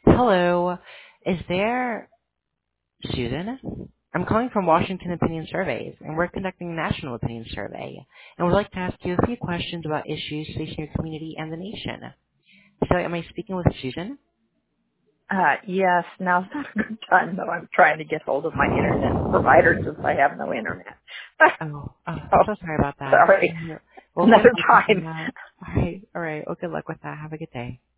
Hello. Is there Susan? I'm calling from Washington Opinion Surveys, and we're conducting a national opinion survey, and we'd like to ask you a few questions about issues facing your community and the nation. So, am I speaking with Susan? Yes, now's not a good time, though. I'm trying to get hold of my internet provider since I have no internet. I'm Oh, so sorry about that. sorry. Well, Another thank you for time. that. All right. Well, good luck with that. Have a good day.